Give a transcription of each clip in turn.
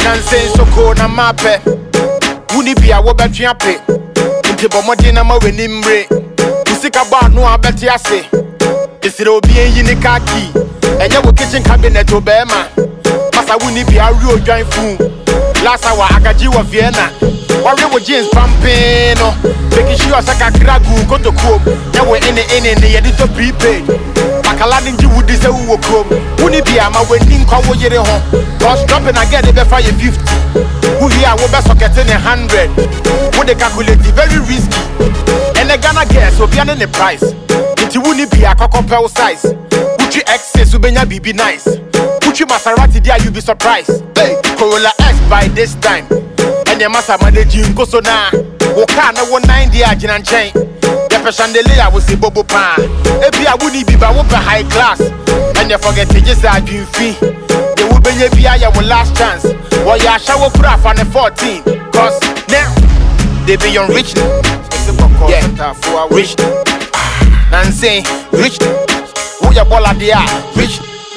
Nansen so cold na mape. Wuni be a wobe triape. Into bomodina ma wenimbre. Musika bar no abeti ase. Isi obi enyi ni kaki. Enye wo kitchen cabinet obema. Masa wuni be a real joint fool. Last hour agaji wa Vienna. Warrior with jeans pumping, no. Making sure Saka Kragu go to Chrome. Now we're in the editor prepaid. Bakaladin you would say who will come. Wouldn't be a ma wedding call you home. Cause dropping again if I 50. Who here will best get in 100. Would they calculate it very risky? And they gonna guess will be in the price. It wouldn't be a cockapel size. Would you excess will be nice? Would you Maserati there you be surprised? Hey, Corolla X by this time. And your master managing go so now. Wakana 190 agin and chain. The chandelier was a bobo pan. If I wouldn't be by whoop high class. And you forget to just have you fee. They will be your last chance. While you shower craft on the 14. Cause now they be on rich. Yeah, rich. Nancy, rich. Who your baller they are? Rich.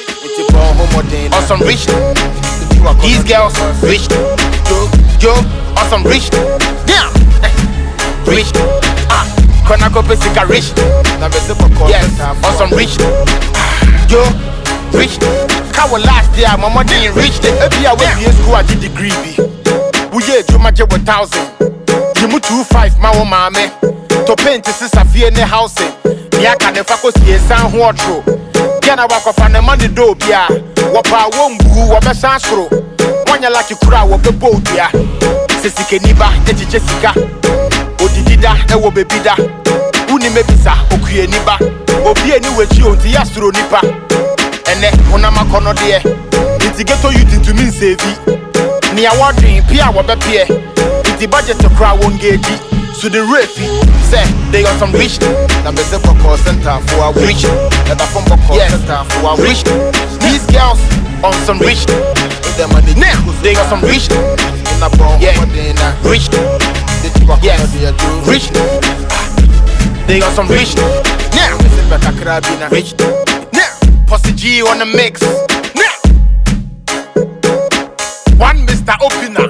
Awesome rich. These girls rich. Yo, awesome rich. Yeah, rich. Konako Pesica rich. Yes, awesome rich. Yo, rich. How last year, Mama didn't reach the API when you school at the degree. We had to match 1,000. You move 2.5, my own mammy. To paint this is a fear in the housing. Yaka the focus here, San Huatro. Can I walk off on the money do, Bia? Wapa won't boo, Wapa Sanstro. One you like you crowd of the boat, yeah. Sissike Niba, Eti Jessica. Odidida, Ewo Bebida. Uni Mebisa, Okuye Niba. Obi anyway, you to Yastro Nipa. And then, Onama Kono dear. It's get to you to mean save it. Near watering, Pia Wabapia. It's the budget to crowd won't get it. So the refi say they got some rich. Now be the call center for a rich. That a phone call center for a rich. These girls on some rich. With the money now they got some rich. In a bomb, yeah, rich. Yes, rich. They got some rich. Now rich. Now Posse G on the mix. Now one Mr. Opener.